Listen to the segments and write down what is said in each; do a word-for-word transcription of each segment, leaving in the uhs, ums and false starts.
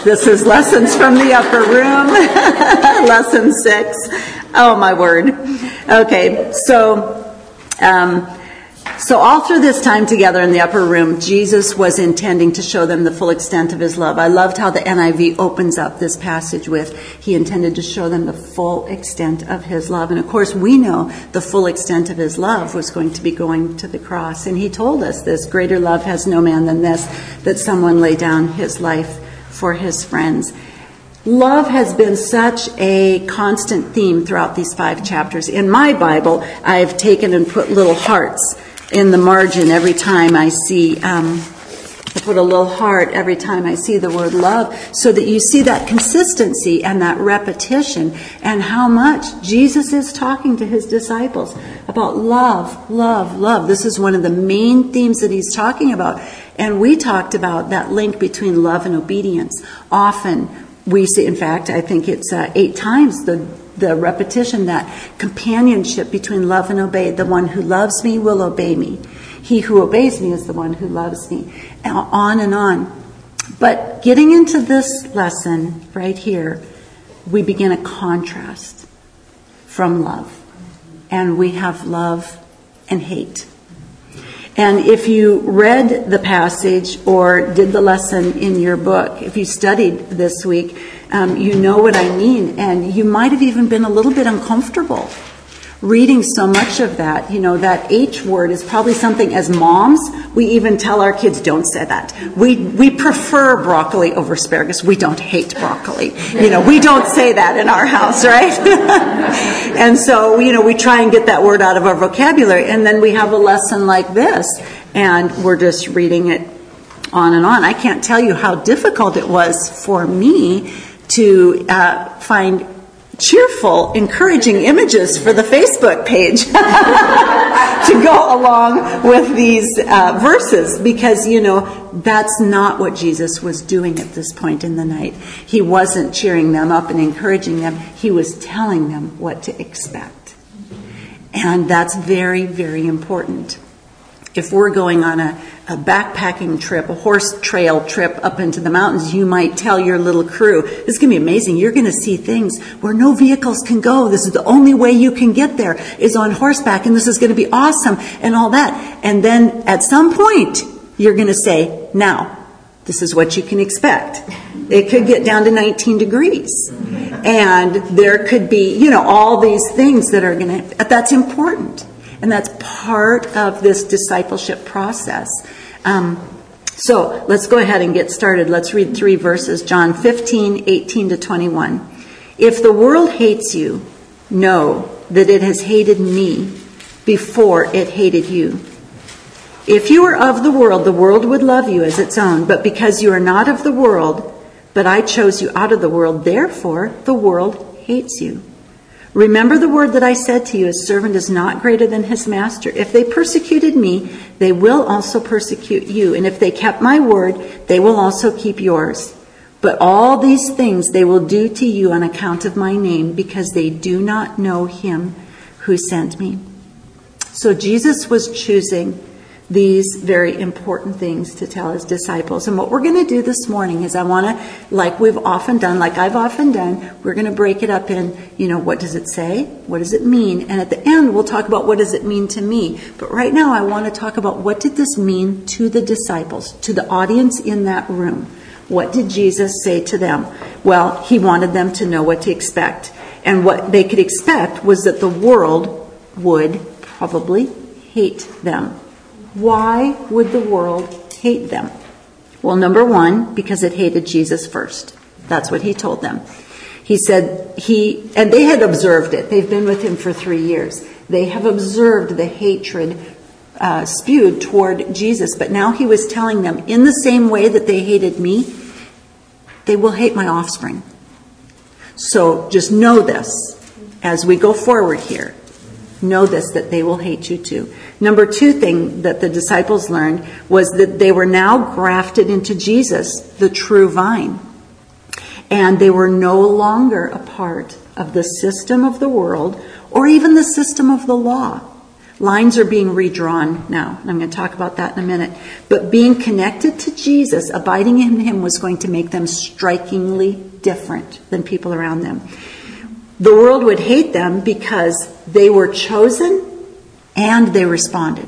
This is Lessons from the Upper Room, lesson six. Oh, my word. Okay, so um, so all through this time together in the upper room, Jesus was intending to show them the full extent of his love. I loved how the N I V opens up this passage with, he intended to show them the full extent of his love. And of course, we know the full extent of his love was going to be going to the cross. And he told us this, greater love has no man than this, that someone lay down his life for his friends. Love has been such a constant theme throughout these five chapters. In my Bible, I've taken and put little hearts in the margin every time I see, um, I put a little heart every time I see the word love, so that you see that consistency and that repetition and how much Jesus is talking to his disciples about love, love, love. This is one of the main themes that he's talking about. And we talked about that link between love and obedience. Often we see, in fact, I think it's uh, eight times the the repetition, that companionship between love and obey. The one who loves me will obey me. He who obeys me is the one who loves me. And on and on. But getting into this lesson right here, we begin a contrast from love. And we have love and hate. And if you read the passage or did the lesson in your book, if you studied this week, um, you know what I mean. And you might have even been a little bit uncomfortable reading so much of that. You know, that H word is probably something as moms, we even tell our kids, don't say that. We we prefer broccoli over asparagus. We don't hate broccoli. You know, we don't say that in our house, right? And so, you know, we try and get that word out of our vocabulary. And then we have a lesson like this, and we're just reading it on and on. I can't tell you how difficult it was for me to uh, find cheerful, encouraging images for the Facebook page to go along with these uh, verses, because, you know, that's not what Jesus was doing at this point in the night. He wasn't cheering them up and encouraging them. He was telling them what to expect. And that's very, very important. If we're going on a, a backpacking trip, a horse trail trip up into the mountains, you might tell your little crew, this is going to be amazing. You're going to see things where no vehicles can go. This is the only way you can get there is on horseback, and this is going to be awesome and all that. And then at some point, you're going to say, now, this is what you can expect. It could get down to nineteen degrees. And there could be, you know, all these things that are going to, that's important. And that's part of this discipleship process. Um, so let's go ahead and get started. Let's read three verses. John fifteen, eighteen to twenty-one. If the world hates you, know that it has hated me before it hated you. If you were of the world, the world would love you as its own. But because you are not of the world, but I chose you out of the world, therefore the world hates you. Remember the word that I said to you, a servant is not greater than his master. If they persecuted me, they will also persecute you. And if they kept my word, they will also keep yours. But all these things they will do to you on account of my name, because they do not know him who sent me. So Jesus was choosing these very important things to tell his disciples. And what we're going to do this morning is I want to, like we've often done, like I've often done, we're going to break it up in, you know, what does it say? What does it mean? And at the end, we'll talk about what does it mean to me. But right now, I want to talk about what did this mean to the disciples, to the audience in that room. What did Jesus say to them? Well, he wanted them to know what to expect. And what they could expect was that the world would probably hate them. Why would the world hate them? Well, number one, because it hated Jesus first. That's what he told them. He said he, and they had observed it. They've been with him for three years. They have observed the hatred uh, spewed toward Jesus. But now he was telling them, in the same way that they hated me, they will hate my offspring. So just know this as we go forward here. Know this, that they will hate you too. Number two thing that the disciples learned was that they were now grafted into Jesus, the true vine. And they were no longer a part of the system of the world or even the system of the law. Lines are being redrawn now, and I'm going to talk about that in a minute. But being connected to Jesus, abiding in him, was going to make them strikingly different than people around them. The world would hate them because they were chosen and they responded.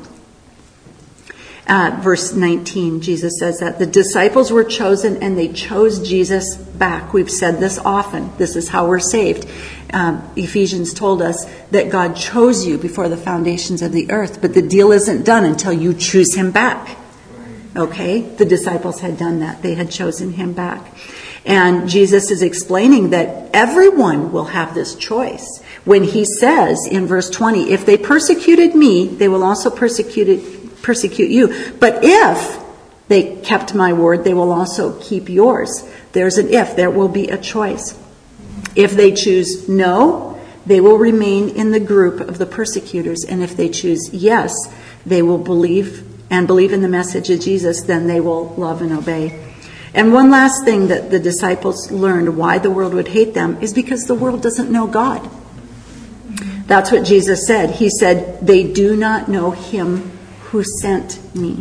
Uh, verse nineteen, Jesus says that the disciples were chosen and they chose Jesus back. We've said this often. This is how we're saved. Um, Ephesians told us that God chose you before the foundations of the earth, but the deal isn't done until you choose him back. Okay? The disciples had done that. They had chosen him back. And Jesus is explaining that everyone will have this choice when he says in verse twenty, if they persecuted me, they will also persecute it. persecute you. But if they kept my word, they will also keep yours. There's an if. There will be a choice. If they choose no, they will remain in the group of the persecutors. And if they choose yes, they will believe and believe in the message of Jesus, then they will love and obey. And one last thing that the disciples learned why the world would hate them is because the world doesn't know God. That's what Jesus said. He said, they do not know him who sent me.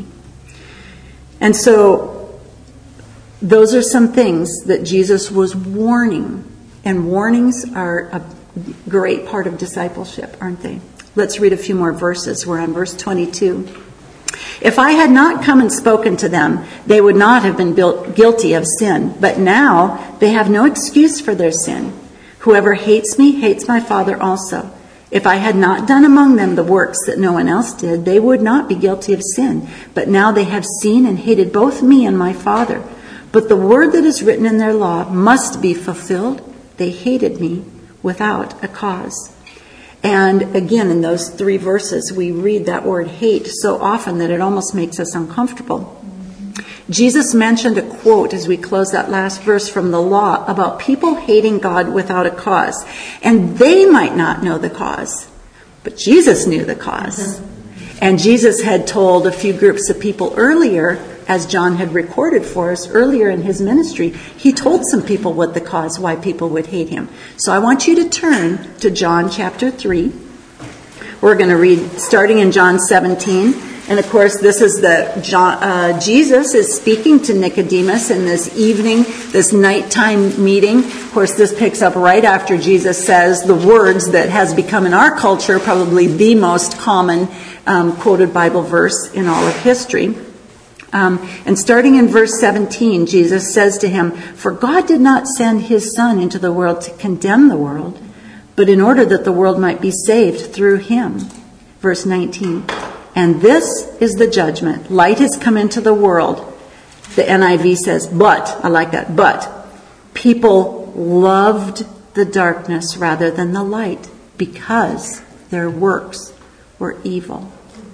And so those are some things that Jesus was warning. And warnings are a great part of discipleship, aren't they? Let's read a few more verses. We're on verse twenty-two. If I had not come and spoken to them, they would not have been built guilty of sin. But now they have no excuse for their sin. Whoever hates me hates my Father also. If I had not done among them the works that no one else did, they would not be guilty of sin. But now they have seen and hated both me and my Father. But the word that is written in their law must be fulfilled. They hated me without a cause. And again, in those three verses, we read that word hate so often that it almost makes us uncomfortable. Jesus mentioned a quote as we close that last verse from the law about people hating God without a cause. And they might not know the cause, but Jesus knew the cause. And Jesus had told a few groups of people earlier, as John had recorded for us earlier in his ministry, he told some people what the cause, why people would hate him. So I want you to turn to John chapter three. We're going to read starting in John seventeen. And of course, this is the John, uh, Jesus is speaking to Nicodemus in this evening, this nighttime meeting. Of course, this picks up right after Jesus says the words that has become in our culture probably the most common um, quoted Bible verse in all of history. Um, and starting in verse seventeen, Jesus says to him, "For God did not send his Son into the world to condemn the world, but in order that the world might be saved through him." Verse nineteen. And this is the judgment. Light has come into the world. The N I V says, but, I like that, but people loved the darkness rather than the light because their works were evil.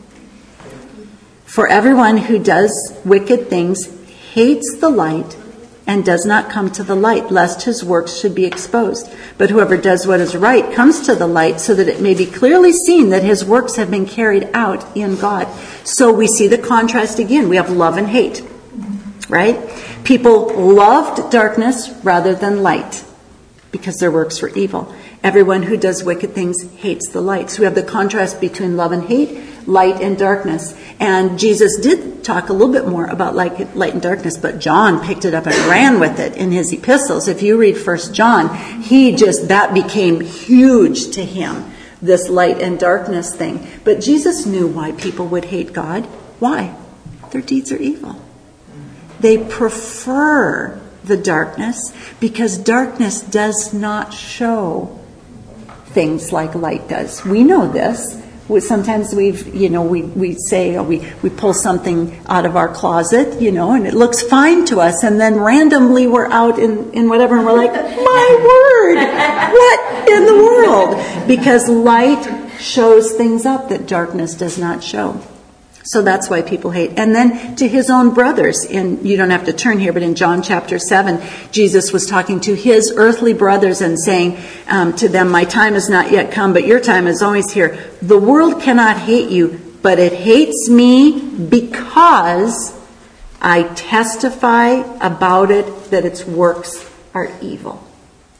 For everyone who does wicked things hates the light and does not come to the light, lest his works should be exposed. But whoever does what is right comes to the light so that it may be clearly seen that his works have been carried out in God. So we see the contrast again. We have love and hate, right? People loved darkness rather than light because their works were evil. Everyone who does wicked things hates the light. So we have the contrast between love and hate, light and darkness. And Jesus did talk a little bit more about light, light and darkness, but John picked it up and ran with it in his epistles. If you read First John, he just, that became huge to him, this light and darkness thing. But Jesus knew why people would hate God. Why? Their deeds are evil. They prefer the darkness because darkness does not show things like light does. We know this. Sometimes we've, you know, we, we say, or we, we pull something out of our closet, you know, and it looks fine to us. And then randomly we're out in, in whatever, and we're like, my word, what in the world? Because light shows things up that darkness does not show. So that's why people hate. And then to his own brothers, in, you don't have to turn here, but in John chapter seven, Jesus was talking to his earthly brothers and saying um, to them, my time has not yet come, but your time is always here. The world cannot hate you, but it hates me because I testify about it that its works are evil.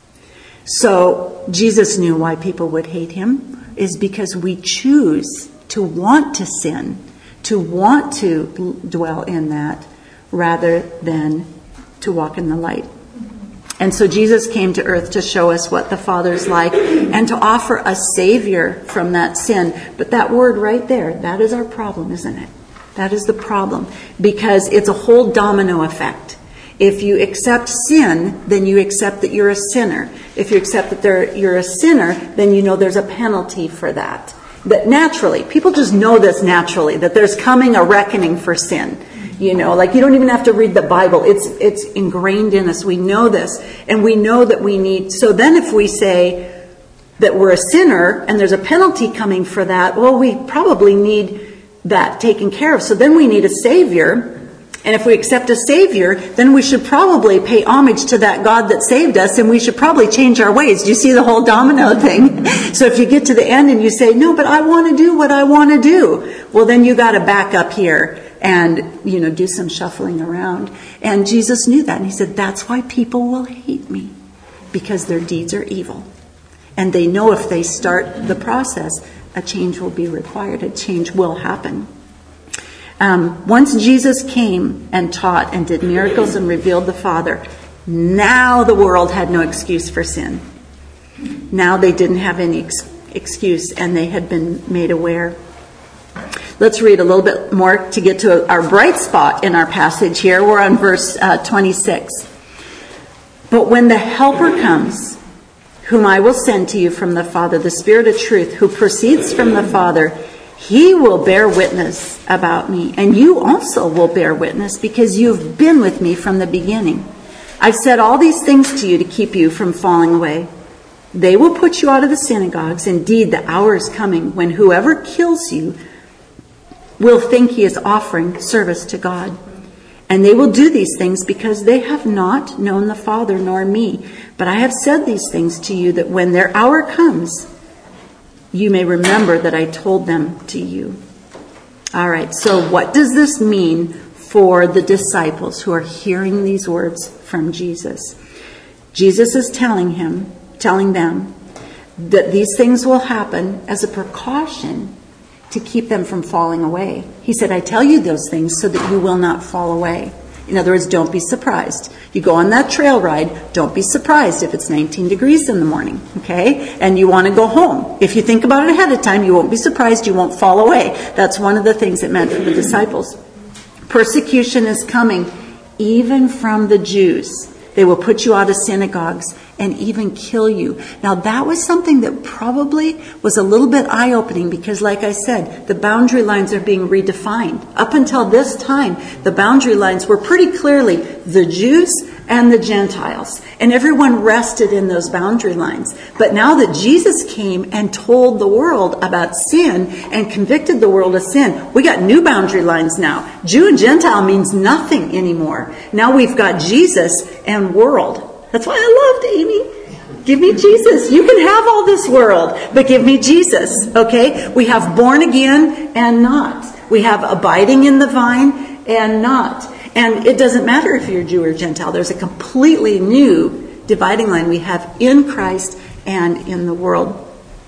So Jesus knew why people would hate him, is because we choose to want to sin, to want to dwell in that, rather than to walk in the light. And so Jesus came to earth to show us what the Father's like and to offer a Savior from that sin. But that word right there, that is our problem, isn't it? That is the problem, because it's a whole domino effect. If you accept sin, then you accept that you're a sinner. If you accept that there, you're a sinner, then you know there's a penalty for that. That naturally, people just know this naturally, that there's coming a reckoning for sin. You know, like you don't even have to read the Bible. It's it's ingrained in us. We know this. And we know that we need... So then if we say that we're a sinner and there's a penalty coming for that, well, we probably need that taken care of. So then we need a Savior. And if we accept a Savior, then we should probably pay homage to that God that saved us, and we should probably change our ways. Do you see the whole domino thing? So if you get to the end and you say, no, but I want to do what I want to do, well, then you got to back up here and, you know, do some shuffling around. And Jesus knew that. And he said, that's why people will hate me, because their deeds are evil. And they know if they start the process, a change will be required. A change will happen. Um, once Jesus came and taught and did miracles and revealed the Father, now the world had no excuse for sin. Now they didn't have any ex- excuse, and they had been made aware. Let's read a little bit more to get to our bright spot in our passage here. We're on verse uh, twenty-six. But when the Helper comes, whom I will send to you from the Father, the Spirit of truth, who proceeds from the Father, he will bear witness about me, and you also will bear witness, because you've been with me from the beginning. I've said all these things to you to keep you from falling away. They will put you out of the synagogues. Indeed, the hour is coming when whoever kills you will think he is offering service to God. And they will do these things because they have not known the Father nor me. But I have said these things to you, that when their hour comes, you may remember that I told them to you. All right, so what does this mean for the disciples who are hearing these words from Jesus? Jesus is telling him, telling them that these things will happen as a precaution to keep them from falling away. He said, I tell you those things so that you will not fall away. In other words, don't be surprised. You go on that trail ride, don't be surprised if it's nineteen degrees in the morning, okay? And you want to go home. If you think about it ahead of time, you won't be surprised, you won't fall away. That's one of the things it meant for the disciples. Persecution is coming, even from the Jews. They will put you out of synagogues and even kill you. Now, that was something that probably was a little bit eye-opening, because, like I said, the boundary lines are being redefined. Up until this time, the boundary lines were pretty clearly the Jews and the Gentiles. And everyone rested in those boundary lines. But now that Jesus came and told the world about sin and convicted the world of sin, we got new boundary lines now. Jew and Gentile means nothing anymore. Now we've got Jesus and world. That's why I loved Amy. Give me Jesus. You can have all this world, but give me Jesus. Okay? We have born again and not. We have abiding in the vine and not. And it doesn't matter if you're Jew or Gentile. There's a completely new dividing line we have in Christ and in the world.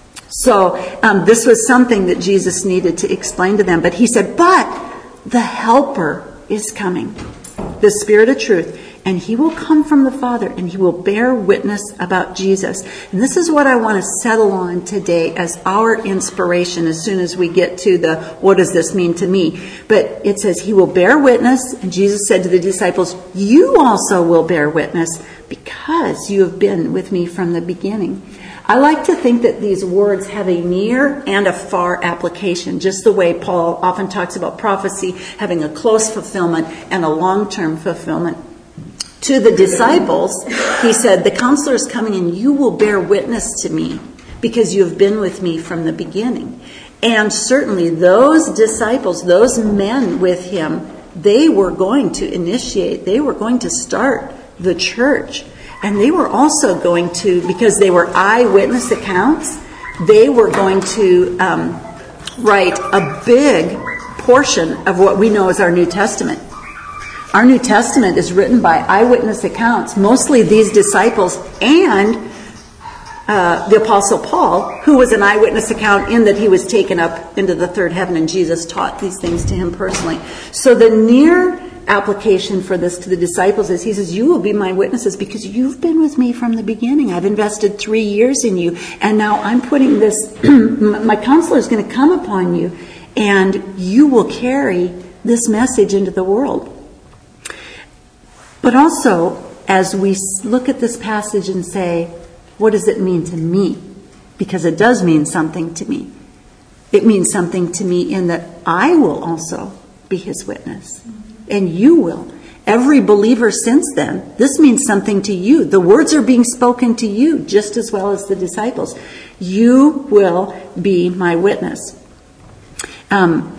So um, this was something that Jesus needed to explain to them. But he said, but the Helper is coming, the Spirit of truth. And he will come from the Father, and he will bear witness about Jesus. And this is what I want to settle on today as our inspiration as soon as we get to the, what does this mean to me? But it says he will bear witness, and Jesus said to the disciples, you also will bear witness, because you have been with me from the beginning. I like to think that these words have a near and a far application, just the way Paul often talks about prophecy having a close fulfillment and a long-term fulfillment. To the disciples, he said, the counselor is coming and you will bear witness to me because you have been with me from the beginning. And certainly those disciples, those men with him, they were going to initiate, they were going to start the church. And they were also going to, because they were eyewitness accounts, they were going to um, write a big portion of what we know as our New Testament. Our New Testament is written by eyewitness accounts, mostly these disciples and uh, the Apostle Paul, who was an eyewitness account in that he was taken up into the third heaven and Jesus taught these things to him personally. So the near application for this to the disciples is, he says, you will be my witnesses because you've been with me from the beginning. I've invested three years in you, and now I'm putting this, my counselor is going to come upon you, and you will carry this message into the world. But also, as we look at this passage and say, what does it mean to me? Because it does mean something to me. It means something to me in that I will also be his witness. And you will. Every believer since then, this means something to you. The words are being spoken to you just as well as the disciples. You will be my witness. Um,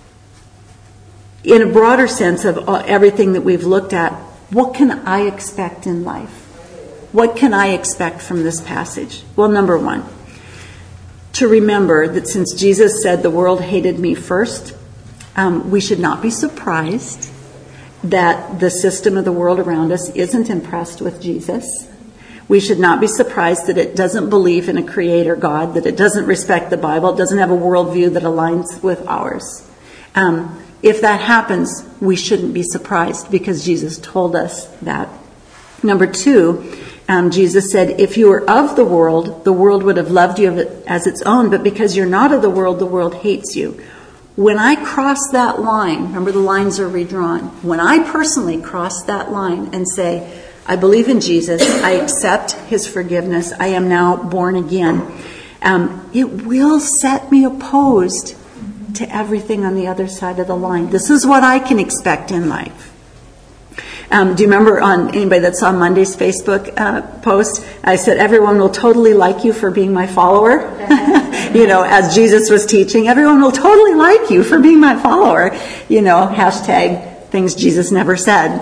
in a broader sense of everything that we've looked at, what can I expect in life? What can I expect from this passage? Well, number one, to remember that since Jesus said the world hated me first, um, we should not be surprised that the system of the world around us isn't impressed with Jesus. We should not be surprised that it doesn't believe in a creator God, that it doesn't respect the Bible, it doesn't have a worldview that aligns with ours. Um, if that happens, we shouldn't be surprised because Jesus told us that. Number two, um, Jesus said, if you were of the world, the world would have loved you as its own, but because you're not of the world, the world hates you. When I cross that line, remember the lines are redrawn. When I personally cross that line and say, I believe in Jesus, I accept his forgiveness, I am now born again, um, it will set me opposed to everything on the other side of the line. This is what I can expect in life. Um, do you remember on anybody that saw Monday's Facebook uh, post? I said, everyone will totally like you for being my follower. You know, as Jesus was teaching, everyone will totally like you for being my follower. You know, hashtag things Jesus never said.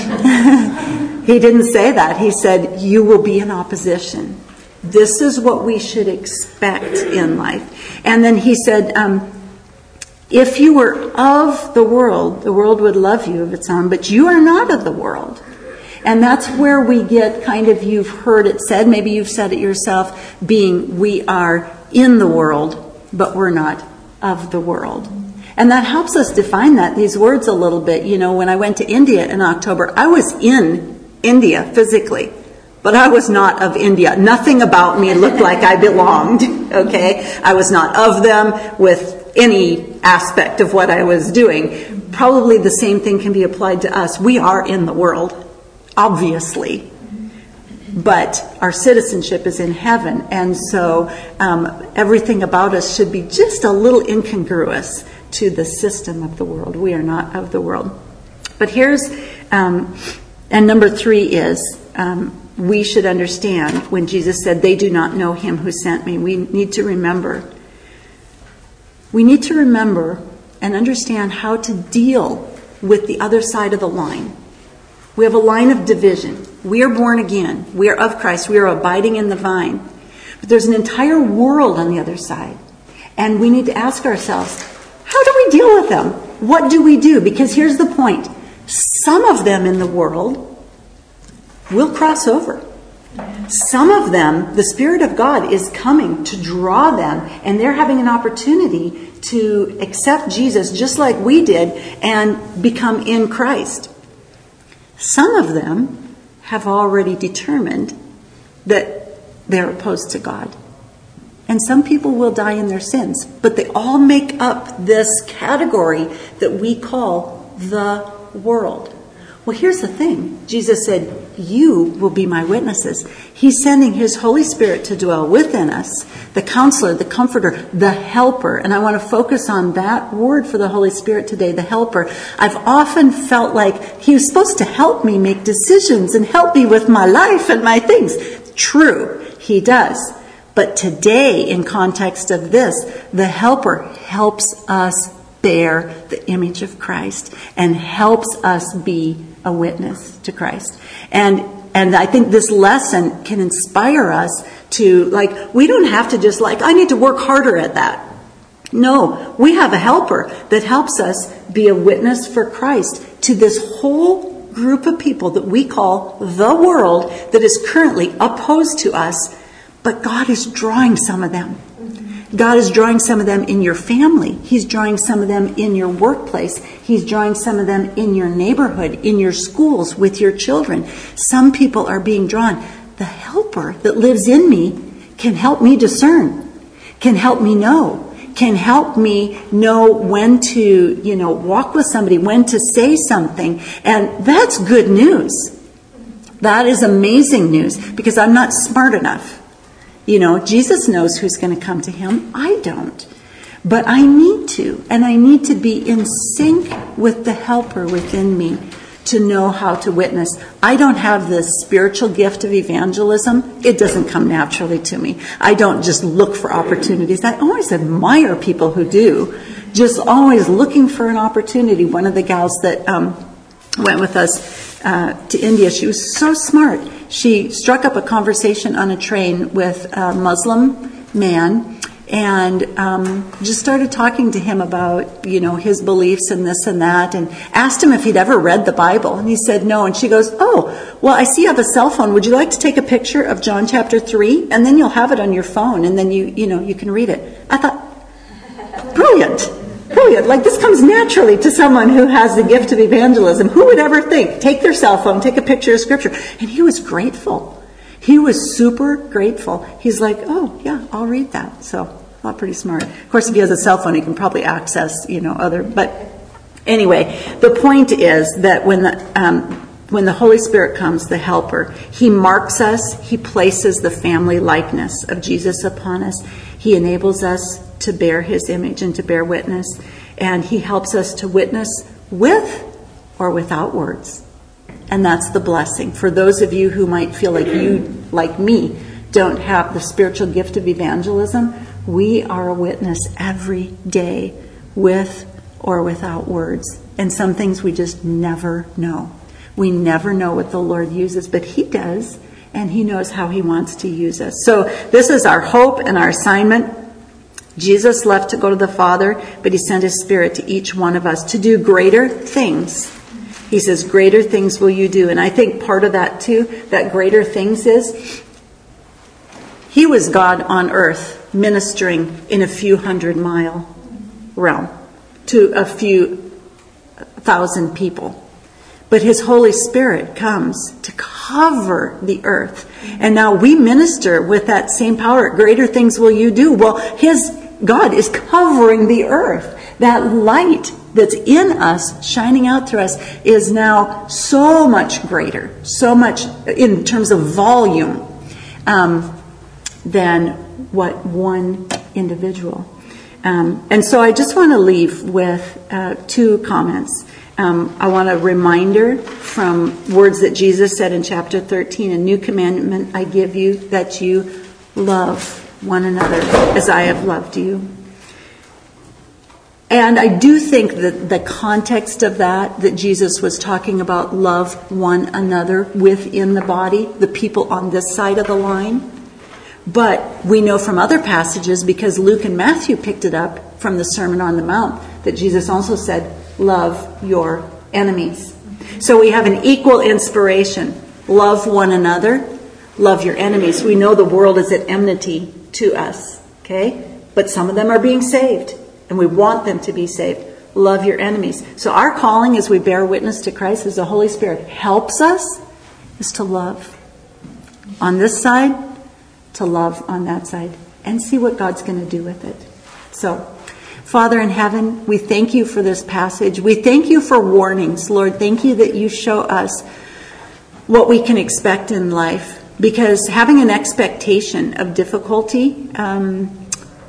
He didn't say that. He said, you will be in opposition. This is what we should expect in life. And then he said, um, if you were of the world, the world would love you of its own, but you are not of the world. And that's where we get kind of, you've heard it said, maybe you've said it yourself, being we are in the world, but we're not of the world. And that helps us define that, these words a little bit. You know, when I went to India in October, I was in India physically, but I was not of India. Nothing about me looked like I belonged, okay? I was not of them with any aspect of what I was doing. Probably the same thing can be applied to us. We are in the world, obviously, but our citizenship is in heaven, and so um, everything about us should be just a little incongruous to the system of the world. We are not of the world. But here's, um, and number three is, um, we should understand when Jesus said, they do not know him who sent me. We need to remember We need to remember and understand how to deal with the other side of the line. We have a line of division. We are born again. We are of Christ. We are abiding in the vine. But there's an entire world on the other side. And we need to ask ourselves, how do we deal with them? What do we do? Because here's the point. Some of them in the world will cross over. Some of them, the Spirit of God is coming to draw them, and they're having an opportunity to accept Jesus just like we did and become in Christ. Some of them have already determined that they're opposed to God. And some people will die in their sins, but they all make up this category that we call the world. Well, here's the thing. Jesus said, you will be my witnesses. He's sending his Holy Spirit to dwell within us, the counselor, the comforter, the helper. And I want to focus on that word for the Holy Spirit today, the helper. I've often felt like he was supposed to help me make decisions and help me with my life and my things. True, he does. But today, in context of this, the helper helps us bear the image of Christ and helps us be a witness to Christ. And and I think this lesson can inspire us to, like, we don't have to just like, I need to work harder at that. No, we have a helper that helps us be a witness for Christ to this whole group of people that we call the world that is currently opposed to us. But God is drawing some of them. God is drawing some of them in your family. He's drawing some of them in your workplace. He's drawing some of them in your neighborhood, in your schools, with your children. Some people are being drawn. The helper that lives in me can help me discern, can help me know, can help me know when to, you know, walk with somebody, when to say something. And that's good news. That is amazing news, because I'm not smart enough. You know, Jesus knows who's going to come to him. I don't. But I need to. And I need to be in sync with the helper within me to know how to witness. I don't have the spiritual gift of evangelism. It doesn't come naturally to me. I don't just look for opportunities. I always admire people who do. Just always looking for an opportunity. One of the gals that um, went with us uh, to India, she was so smart. She struck up a conversation on a train with a Muslim man and um, just started talking to him about, you know, his beliefs and this and that, and asked him if he'd ever read the Bible. And he said no. And she goes, oh, well, I see you have a cell phone. Would you like to take a picture of John chapter three? And then you'll have it on your phone, and then you, you know, you can read it. I thought, brilliant. Brilliant. Like, this comes naturally to someone who has the gift of evangelism. Who would ever think, take their cell phone, take a picture of scripture? And he was grateful. He was super grateful. He's like, oh, yeah, I'll read that. So, well, pretty smart. Of course, if he has a cell phone, he can probably access, you know, other. But anyway, the point is that when the, um, when the Holy Spirit comes, the helper, he marks us. He places the family likeness of Jesus upon us. He enables us to bear his image and to bear witness. And he helps us to witness with or without words. And that's the blessing. For those of you who might feel like you, like me, don't have the spiritual gift of evangelism, we are a witness every day with or without words. And some things we just never know. We never know what the Lord uses, but he does. And he knows how he wants to use us. So this is our hope and our assignment. Jesus left to go to the Father, but he sent his Spirit to each one of us to do greater things. He says, greater things will you do. And I think part of that too, that greater things is, he was God on earth ministering in a few hundred mile realm to a few thousand people. But his Holy Spirit comes to cover the earth. And now we minister with that same power. Greater things will you do. Well, his God is covering the earth. That light that's in us, shining out through us, is now so much greater, so much in terms of volume, um, than what one individual. Um, and so I just want to leave with uh, two comments. Um, I want a reminder from words that Jesus said in chapter thirteen, a new commandment I give you, that you love one another as I have loved you. And I do think that the context of that, that Jesus was talking about love one another within the body, the people on this side of the line. But we know from other passages, because Luke and Matthew picked it up from the Sermon on the Mount, that Jesus also said, love your enemies. So we have an equal inspiration. Love one another, love your enemies. We know the world is at enmity to us, okay? But some of them are being saved, and we want them to be saved. Love your enemies. So our calling as we bear witness to Christ, as the Holy Spirit helps us, is to love on this side, to love on that side, and see what God's going to do with it. So, Father in heaven, we thank you for this passage. We thank you for warnings. Lord, thank you that you show us what we can expect in life. Because having an expectation of difficulty um,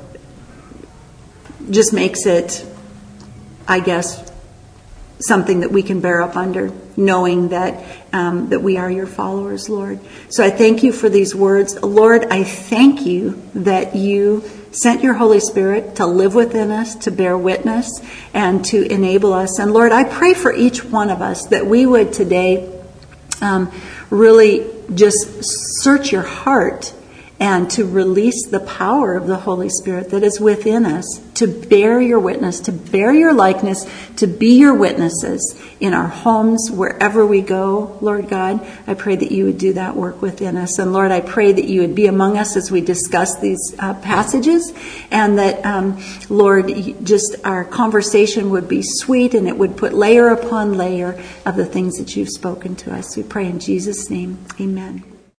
just makes it, I guess, something that we can bear up under, knowing that um, that we are your followers, Lord. So I thank you for these words. Lord, I thank you that you sent your Holy Spirit to live within us, to bear witness, and to enable us. And Lord, I pray for each one of us that we would today um, really just search your heart and to release the power of the Holy Spirit that is within us to bear your witness, to bear your likeness, to be your witnesses in our homes, wherever we go, Lord God. I pray that you would do that work within us. And Lord, I pray that you would be among us as we discuss these uh, passages, and that, um, Lord, just our conversation would be sweet and it would put layer upon layer of the things that you've spoken to us. We pray in Jesus' name. Amen.